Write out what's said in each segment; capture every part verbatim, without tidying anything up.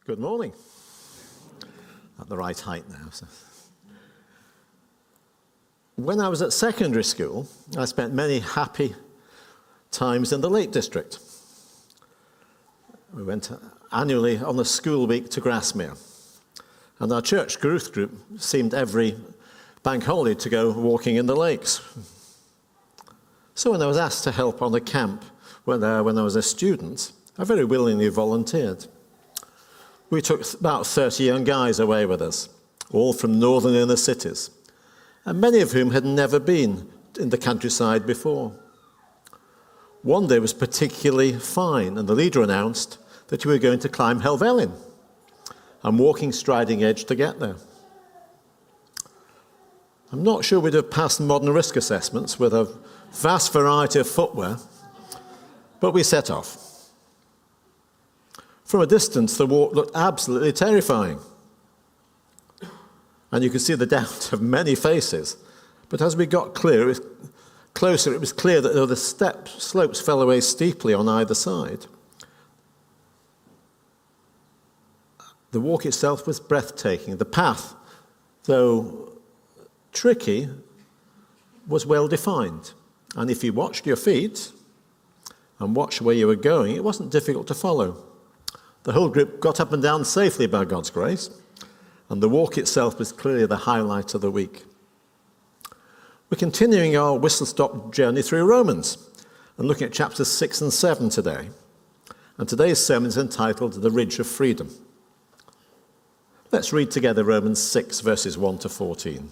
Good morning. At the right height now. So. When I was at secondary school, I spent many happy times in the Lake District. We went annually on a school week to Grasmere. And our church youth group seemed every bank holiday to go walking in the lakes. So when I was asked to help on a camp when, uh, when I was a student, I very willingly volunteered. We took about thirty young guys away with us, all from northern inner cities, and many of whom had never been in the countryside before. One day was particularly fine, and the leader announced that we were going to climb Helvellyn and walking Striding Edge to get there. I'm not sure we'd have passed modern risk assessments with a vast variety of footwear, but we set off. From a distance, the walk looked absolutely terrifying. And you could see the doubt of many faces. But as we got clear, it was closer, it was clear that though the step slopes fell away steeply on either side, the walk itself was breathtaking. The path, though tricky, was well defined. And if you watched your feet and watched where you were going, it wasn't difficult to follow. The whole group got up and down safely by God's grace, and the walk itself was clearly the highlight of the week. We're continuing our whistle-stop journey through Romans and looking at chapters six and seven today. And today's sermon is entitled The Ridge of Freedom. Let's read together Romans six, verses one to fourteen.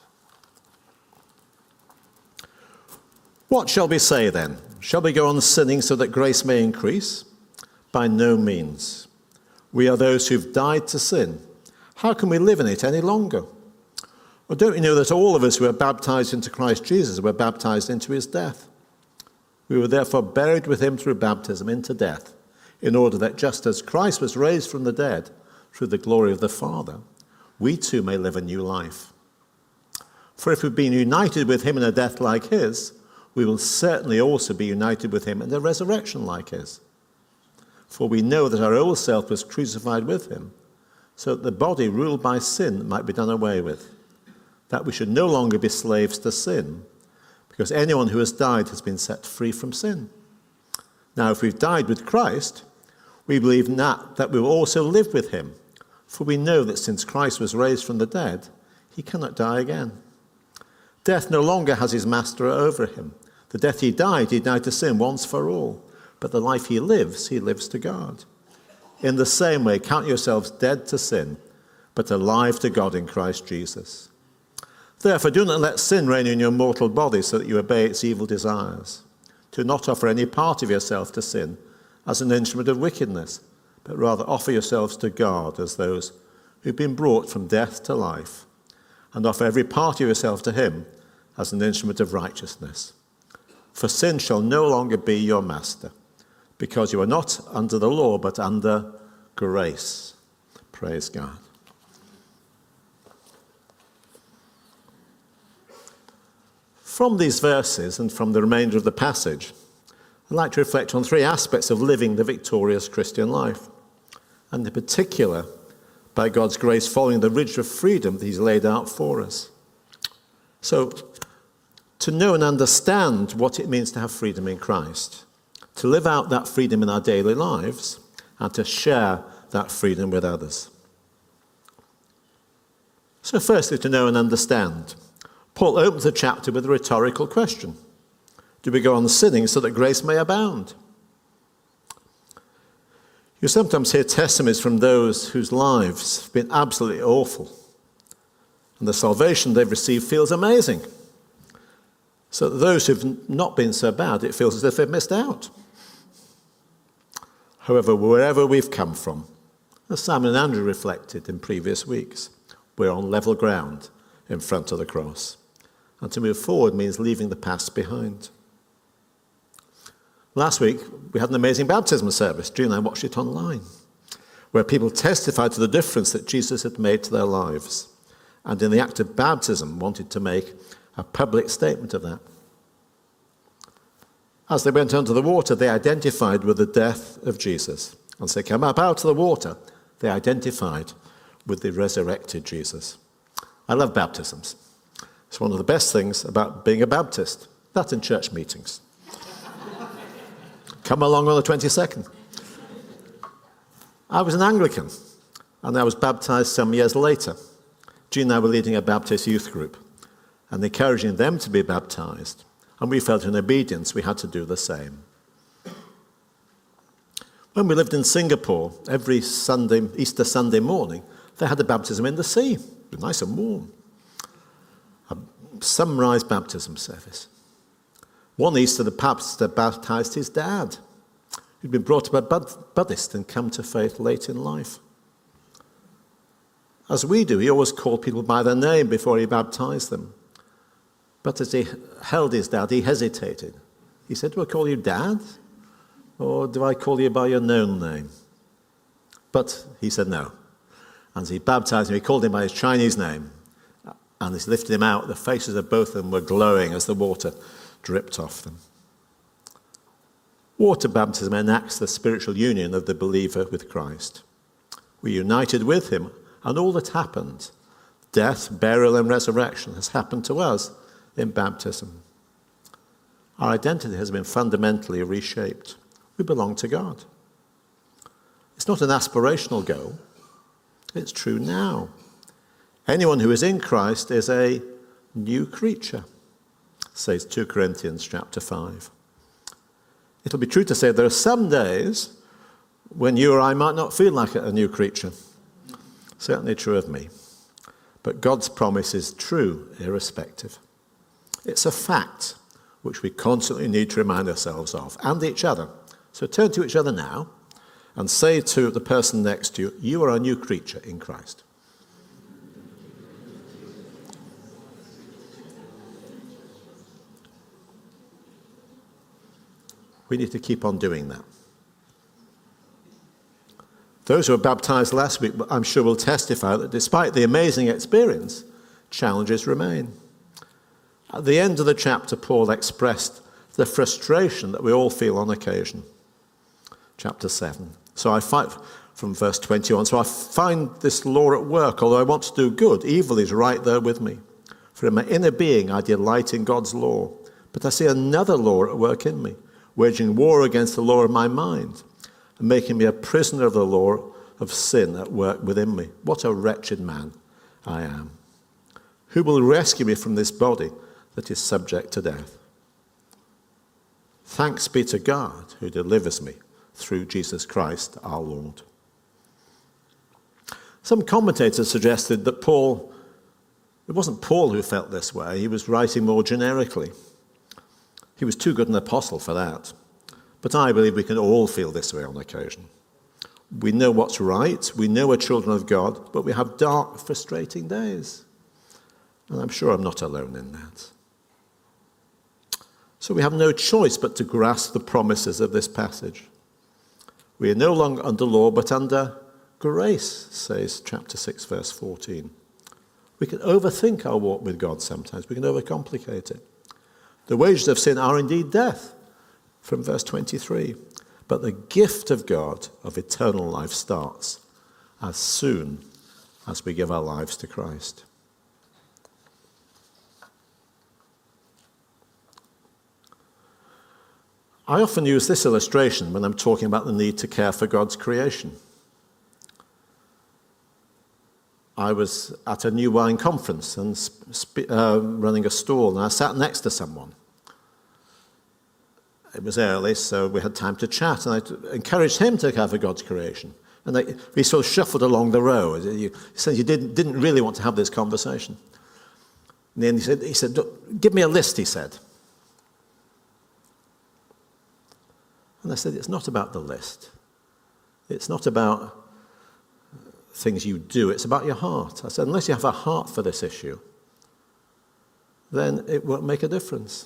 What shall we say then? Shall we go on sinning so that grace may increase? By no means. We are those who've died to sin. How can we live in it any longer? Or don't you know that all of us who were baptized into Christ Jesus were baptized into his death? We were therefore buried with him through baptism into death, in order that just as Christ was raised from the dead through the glory of the Father, we too may live a new life. For if we've been united with him in a death like his, we will certainly also be united with him in a resurrection like his. For we know that our old self was crucified with him, so that the body ruled by sin might be done away with, that we should no longer be slaves to sin, because anyone who has died has been set free from sin. Now, if we've died with Christ, we believe not that we will also live with him, for we know that since Christ was raised from the dead, he cannot die again. Death no longer has his master over him. The death he died, he died to sin once for all. But the life he lives, he lives to God. In the same way, count yourselves dead to sin, but alive to God in Christ Jesus. Therefore, do not let sin reign in your mortal body so that you obey its evil desires. Do not offer any part of yourself to sin as an instrument of wickedness, but rather offer yourselves to God as those who've been brought from death to life, and offer every part of yourself to him as an instrument of righteousness. For sin shall no longer be your master, because you are not under the law, but under grace. Praise God. From these verses and from the remainder of the passage, I'd like to reflect on three aspects of living the victorious Christian life, and in particular, by God's grace, following the ridge of freedom that he's laid out for us. So, to know and understand what it means to have freedom in Christ, to live out that freedom in our daily lives, and to share that freedom with others. So firstly, to know and understand. Paul opens the chapter with a rhetorical question. Do we go on sinning so that grace may abound? You sometimes hear testimonies from those whose lives have been absolutely awful, and the salvation they've received feels amazing. So that those who've not been so bad, it feels as if they've missed out. However, wherever we've come from, as Simon and Andrew reflected in previous weeks, we're on level ground in front of the cross. And to move forward means leaving the past behind. Last week, we had an amazing baptism service. Jean and I watched it online, where people testified to the difference that Jesus had made to their lives, and in the act of baptism wanted to make a public statement of that. As they went under the water, they identified with the death of Jesus and said, "Come up out of the water, They identified with the resurrected Jesus. I love baptisms. It's one of the best things about being a Baptist. That in church meetings. Come along on the twenty-second. I was an Anglican, and I was baptized some years later. Jean and I were leading a Baptist youth group and encouraging them to be baptized. And we felt in obedience we had to do the same. When we lived in Singapore, every Sunday, Easter Sunday morning, they had a baptism in the sea. It was nice and warm. A sunrise baptism service. One Easter, the pastor baptized his dad, who'd been brought up a Buddhist and come to faith late in life. As we do, he always called people by their name before he baptized them. But as he held his dad, he hesitated. He said, do I call you Dad? Or do I call you by your known name? But he said no. And as he baptized him, he called him by his Chinese name. And as he lifted him out, the faces of both of them were glowing as the water dripped off them. Water baptism enacts the spiritual union of the believer with Christ. We're united with him, and all that happened, death, burial, and resurrection, has happened to us in baptism. Our identity has been fundamentally reshaped. We belong to God. It's not an aspirational goal. It's true now. Anyone who is in Christ is a new creature, says Second Corinthians chapter five. It'll be true to say there are some days when you or I might not feel like a new creature. Certainly true of me. But God's promise is true, irrespective. It's a fact which we constantly need to remind ourselves of, and each other. So turn to each other now and say to the person next to you, you are a new creature in Christ. We need to keep on doing that. Those who were baptized last week, I'm sure, will testify that despite the amazing experience, challenges remain. At the end of the chapter, Paul expressed the frustration that we all feel on occasion. Chapter seven. So I fight from verse twenty-one. So I find this law at work. Although I want to do good, evil is right there with me. For in my inner being I delight in God's law. But I see another law at work in me, waging war against the law of my mind, and making me a prisoner of the law of sin at work within me. What a wretched man I am. Who will rescue me from this body that is subject to death? Thanks be to God who delivers me through Jesus Christ our Lord. Some commentators suggested that Paul, it wasn't Paul who felt this way, he was writing more generically. He was too good an apostle for that. But I believe we can all feel this way on occasion. We know what's right, we know we're children of God, but we have dark, frustrating days. And I'm sure I'm not alone in that. So we have no choice but to grasp the promises of this passage. We are no longer under law, but under grace, says chapter six, verse fourteen. We can overthink our walk with God sometimes. We can overcomplicate it. The wages of sin are indeed death, from verse twenty-three. But the gift of God of eternal life starts as soon as we give our lives to Christ. I often use this illustration when I'm talking about the need to care for God's creation. I was at a New Wine conference and sp- uh, running a stall, and I sat next to someone. It was early, so we had time to chat, and I t- encouraged him to care for God's creation. And they, we sort of shuffled along the road. He said he didn't, didn't really want to have this conversation. And then he said, he said, give me a list, he said. And I said, it's not about the list. It's not about things you do. It's about your heart. I said, unless you have a heart for this issue, then it won't make a difference.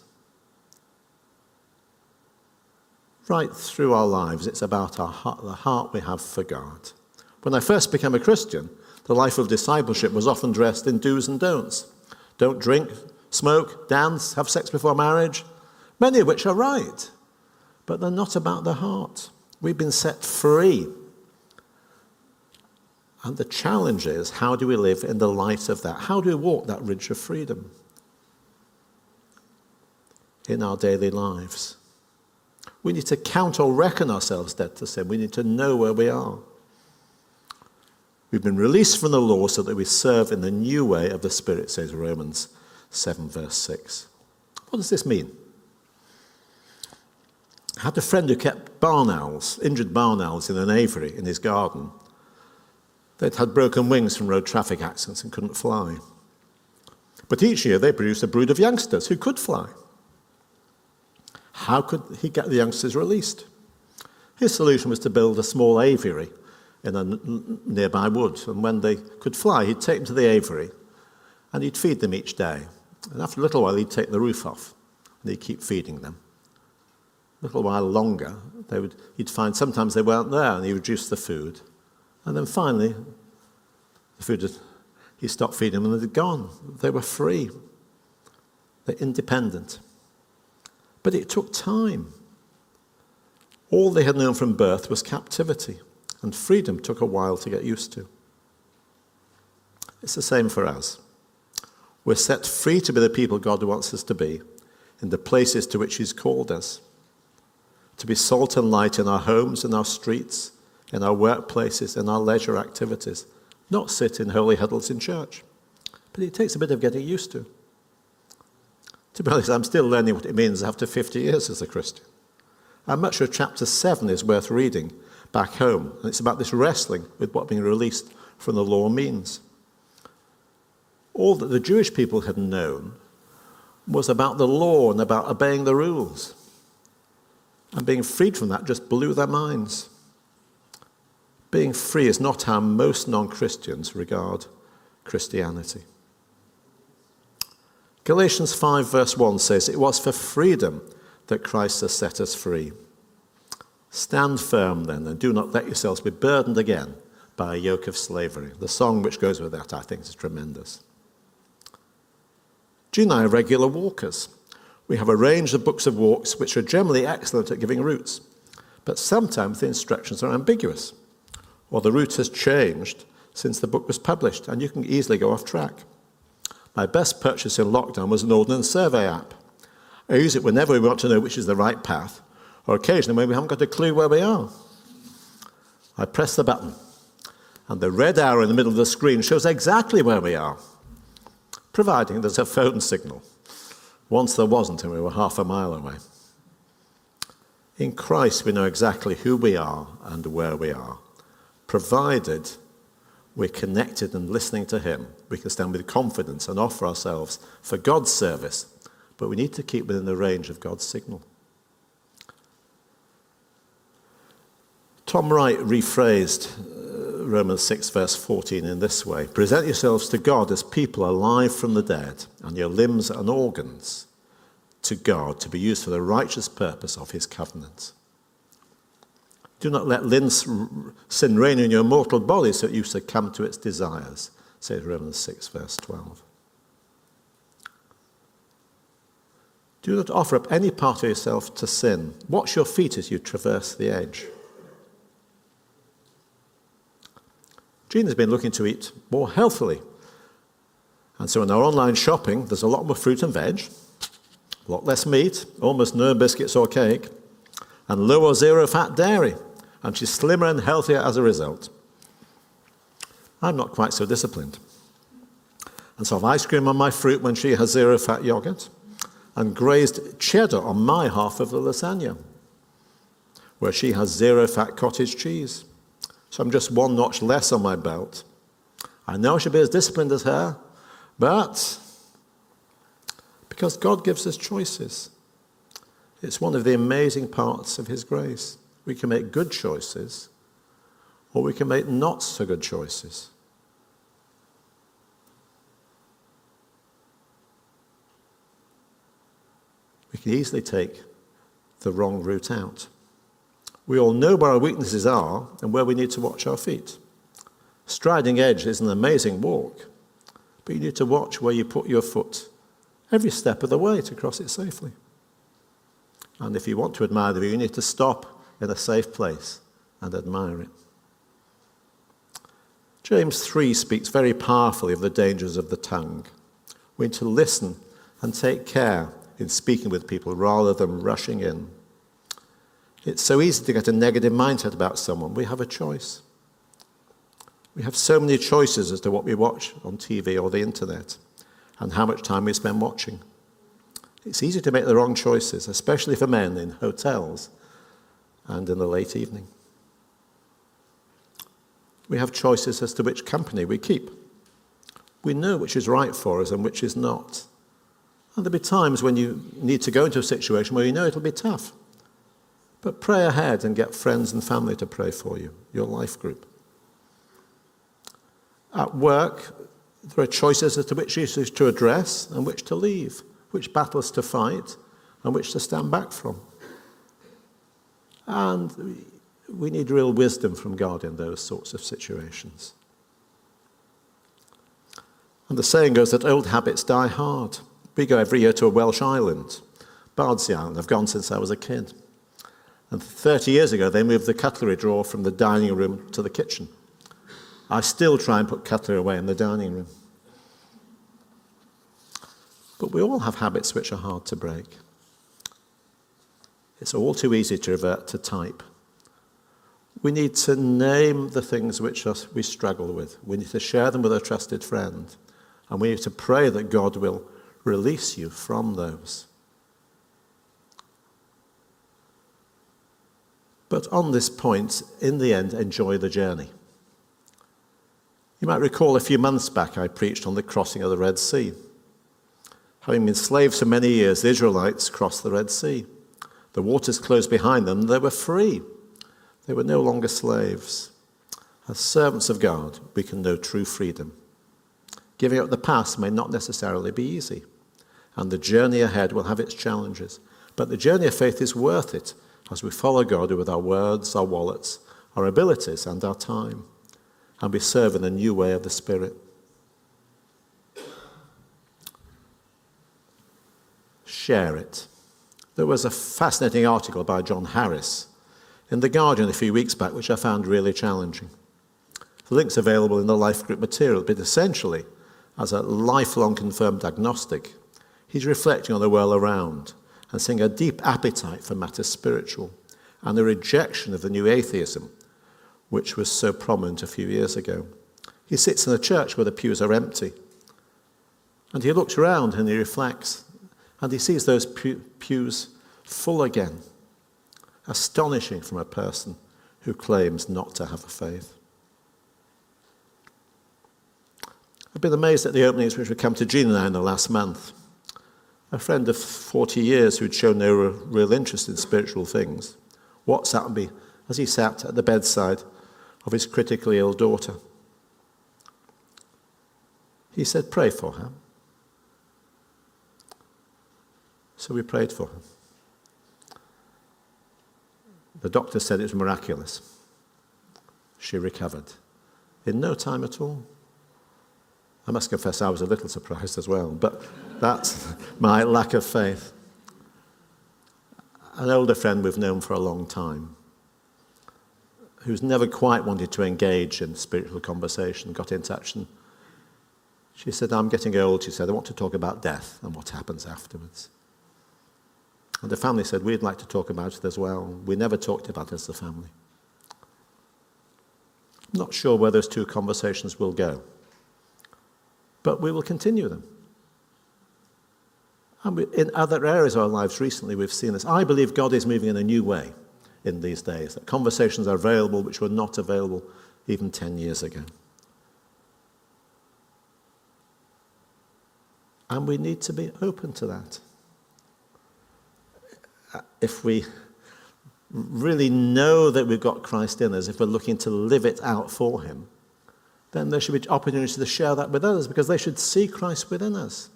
Right through our lives, it's about our heart, the heart we have for God. When I first became a Christian, the life of discipleship was often dressed in do's and don'ts. Don't drink, smoke, dance, have sex before marriage, many of which are right. But they're not about the heart. We've been set free. And the challenge is, how do we live in the light of that? How do we walk that ridge of freedom in our daily lives? We need to count or reckon ourselves dead to sin. We need to know where we are. We've been released from the law so that we serve in the new way of the Spirit, says Romans seven, verse six. What does this mean? I had a friend who kept barn owls, injured barn owls in an aviary in his garden. They'd had broken wings from road traffic accidents and couldn't fly. But each year they produced a brood of youngsters who could fly. How could he get the youngsters released? His solution was to build a small aviary in a n- nearby wood. And when they could fly, he'd take them to the aviary and he'd feed them each day. And after a little while, he'd take the roof off and he'd keep feeding them. A little while longer, they would, he'd find sometimes they weren't there and he reduced the food. And then finally, the food had, he stopped feeding them and they'd gone. They were free. They're independent. But it took time. All they had known from birth was captivity, and freedom took a while to get used to. It's the same for us. We're set free to be the people God wants us to be in the places to which he's called us. To be salt and light in our homes, in our streets, in our workplaces, in our leisure activities. Not sit in holy huddles in church. But it takes a bit of getting used to. To be honest, I'm still learning what it means after fifty years as a Christian. I'm not sure chapter seven is worth reading back home. And it's about this wrestling with what being released from the law means. All that the Jewish people had known was about the law and about obeying the rules. And being freed from that just blew their minds. Being free is not how most non-Christians regard Christianity. Galatians five verse one says, "It was for freedom that Christ has set us free. Stand firm then, and do not let yourselves be burdened again by a yoke of slavery." The song which goes with that, I think, is tremendous. Jean and I are regular walkers. We have a range of books of walks which are generally excellent at giving routes, but sometimes the instructions are ambiguous, or the route has changed since the book was published, and you can easily go off track. My best purchase in lockdown was an Ordnance Survey app. I use it whenever we want to know which is the right path, or occasionally when we haven't got a clue where we are. I press the button, and the red arrow in the middle of the screen shows exactly where we are, providing there's a phone signal. Once there wasn't, and we were half a mile away. In Christ, we know exactly who we are and where we are, provided we're connected and listening to him. We can stand with confidence and offer ourselves for God's service, but we need to keep within the range of God's signal. Tom Wright rephrased uh, Romans six verse fourteen in this way: "Present yourselves to God as people alive from the dead, and your limbs and organs to God to be used for the righteous purpose of his covenant. Do not let sin reign in your mortal body so that you succumb to its desires," says Romans six verse twelve. Do not offer up any part of yourself to sin. Watch your feet as you traverse the edge. Jean has been looking to eat more healthily. And so in our online shopping, there's a lot more fruit and veg, a lot less meat, almost no biscuits or cake, and low or zero fat dairy. And she's slimmer and healthier as a result. I'm not quite so disciplined. And so I have ice cream on my fruit when she has zero fat yogurt, and grazed cheddar on my half of the lasagna, where she has zero fat cottage cheese. So I'm just one notch less on my belt. I know I should be as disciplined as her, but because God gives us choices, it's one of the amazing parts of his grace. We can make good choices, or we can make not so good choices. We can easily take the wrong route out. We all know where our weaknesses are and where we need to watch our feet. Striding edge is an amazing walk, but you need to watch where you put your foot every step of the way to cross it safely. And if you want to admire the view, you need to stop in a safe place and admire it. James three speaks very powerfully of the dangers of the tongue. We need to listen and take care in speaking with people rather than rushing in. It's so easy to get a negative mindset about someone. We have a choice. We have so many choices as to what we watch on T V or the internet and how much time we spend watching. It's easy to make the wrong choices, especially for men in hotels and in the late evening. We have choices as to which company we keep. We know which is right for us and which is not. And there'll be times when you need to go into a situation where you know it'll be tough. But pray ahead and get friends and family to pray for you, your life group. At work, there are choices as to which issues to address and which to leave, which battles to fight and which to stand back from. And we need real wisdom from God in those sorts of situations. And the saying goes that old habits die hard. We go every year to a Welsh island, Bardsey Island. I've gone since I was a kid. And thirty years ago, they moved the cutlery drawer from the dining room to the kitchen. I still try and put cutlery away in the dining room. But we all have habits which are hard to break. It's all too easy to revert to type. We need to name the things which we struggle with. We need to share them with a trusted friend. And we need to pray that God will release you from those. But on this point, in the end, enjoy the journey. You might recall a few months back I preached on the crossing of the Red Sea. Having been slaves for many years, the Israelites crossed the Red Sea. The waters closed behind them. They were free. They were no longer slaves. As servants of God, we can know true freedom. Giving up the past may not necessarily be easy, and the journey ahead will have its challenges. But the journey of faith is worth it as we follow God with our words, our wallets, our abilities, and our time, and we serve in a new way of the Spirit. Share it. There was a fascinating article by John Harris in The Guardian a few weeks back, which I found really challenging. The link's available in the life group material, but essentially, as a lifelong confirmed agnostic, he's reflecting on the world around and seeing a deep appetite for matters spiritual and a rejection of the new atheism, which was so prominent a few years ago. He sits in a church where the pews are empty, and he looks around and he reflects, and he sees those pew- pews full again. Astonishing from a person who claims not to have a faith. I've been amazed at the openings which have come to Gina now in the last month. A friend of forty years who'd shown no real interest in spiritual things WhatsApped me as he sat at the bedside of his critically ill daughter. He said, "Pray for her." So we prayed for her. The doctor said it was miraculous. She recovered in no time at all. I must confess I was a little surprised as well, but that's my lack of faith. An older friend we've known for a long time, who's never quite wanted to engage in spiritual conversation, got in touch and she said, "I'm getting old," she said, "I want to talk about death and what happens afterwards." And the family said, "We'd like to talk about it as well." We never talked about it as a family. I'm not sure where those two conversations will go, but we will continue them. And we, in other areas of our lives recently, we've seen this. I believe God is moving in a new way in these days, that conversations are available which were not available even ten years ago. And we need to be open to that. If we really know that we've got Christ in us, if we're looking to live it out for him, then there should be opportunities to share that with others because they should see Christ within us.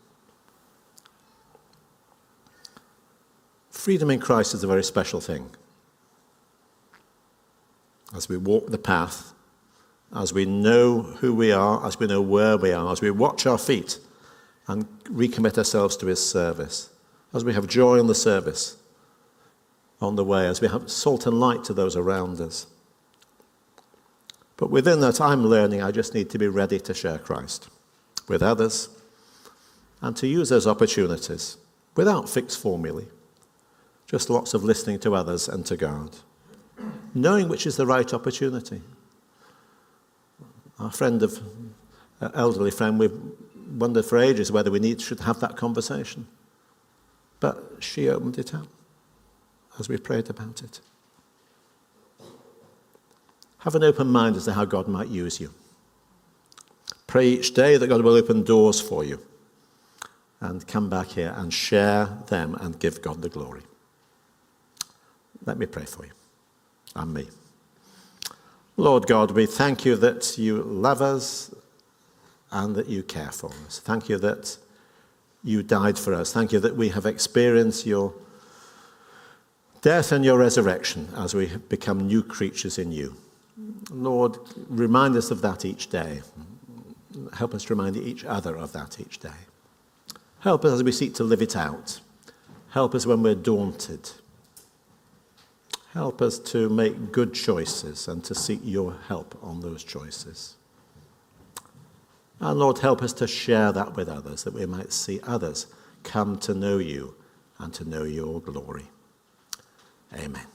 Freedom in Christ is a very special thing. As we walk the path, as we know who we are, as we know where we are, as we watch our feet and recommit ourselves to his service, as we have joy in the service on the way, as we have salt and light to those around us. But within that, I'm learning I just need to be ready to share Christ with others and to use those opportunities without fixed formulae, just lots of listening to others and to God, knowing which is the right opportunity. Our friend of, uh, elderly friend, we've wondered for ages whether we need should have that conversation. But she opened it up as we prayed about it. Have an open mind as to how God might use you. Pray each day that God will open doors for you. And come back here and share them and give God the glory. Let me pray for you and me. Lord God, we thank you that you love us and that you care for us. Thank you that you died for us. Thank you that we have experienced your death and your resurrection as we become new creatures in you. Lord, remind us of that each day. Help us to remind each other of that each day. Help us as we seek to live it out. Help us when we're daunted. Help us to make good choices and to seek your help on those choices. And Lord, help us to share that with others, that we might see others come to know you and to know your glory. Amen.